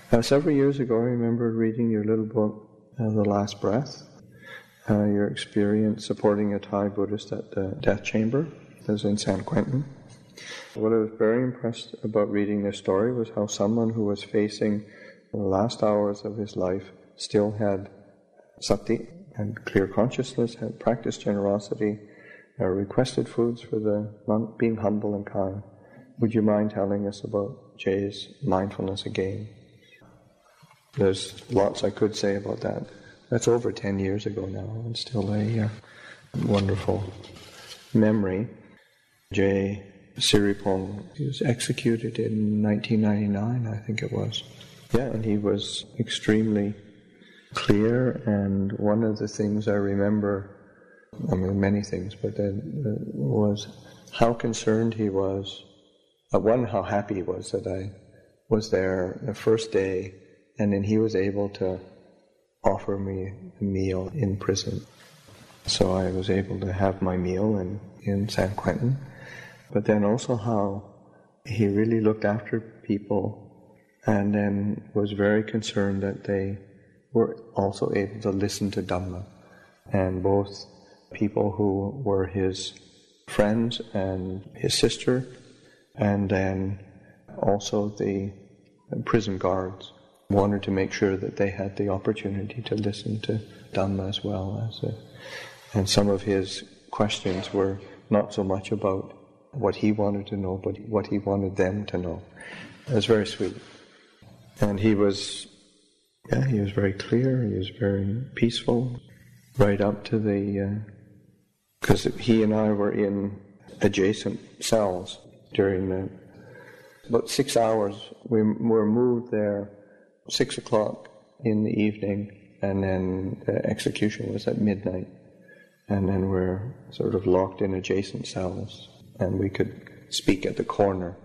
Several years ago, I remember reading your little book, The Last Breath, your experience supporting a Thai Buddhist at the death chamber. That was in San Quentin. What I was very impressed about reading this story was how someone who was facing the last hours of his life still had sati, had clear consciousness, had practiced generosity, requested foods for the monk, being humble and kind. Would you mind telling us about Jay's mindfulness again? There's lots I could say about that. That's over 10 years ago now, and still a wonderful memory. Jay Siripong, he was executed in 1999, I think it was. Yeah, and he was extremely clear, and one of the things I remember, many things, but then was how concerned he was. One, how happy he was that I was there the first day, and then he was able to offer me a meal in prison. So I was able to have my meal in San Quentin. But then also how he really looked after people and then was very concerned that they were also able to listen to Dhamma. And both people who were his friends and his sister, and then also the prison guards, wanted to make sure that they had the opportunity to listen to Dhamma as well. And some of his questions were not so much about what he wanted to know, but what he wanted them to know. It was very sweet. And he was very clear, he was very peaceful, right up to because he and I were in adjacent cells during about 6 hours. We were moved there 6 o'clock in the evening, and then the execution was at midnight. And then we're sort of locked in adjacent cells, and we could speak at the corner,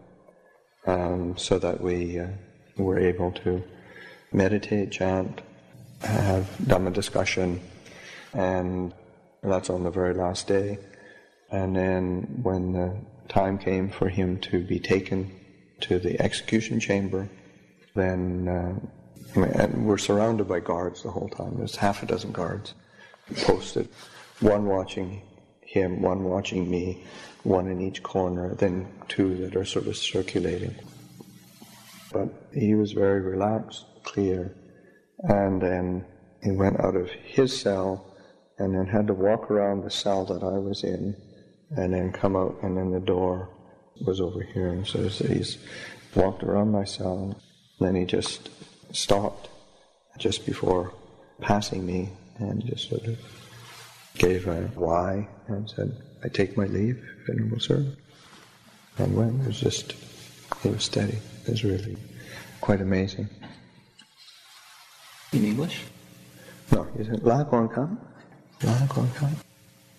so that we were able to meditate, chant, have Dhamma discussion, and that's on the very last day. And then when the time came for him to be taken to the execution chamber, then and we're surrounded by guards the whole time. There's half a dozen guards posted, one watching him, one watching me, one in each corner, then two that are sort of circulating. But he was very relaxed, clear, and then he went out of his cell and then had to walk around the cell that I was in and then come out, and then the door was over here. And so he's walked around my cell, and then he just stopped just before passing me and just sort of gave a why and said, "I take my leave, Venerable Sir," and went. He was steady. It was really quite amazing. In English? No, he said, "La Kuan Kam." La Kuan Kam.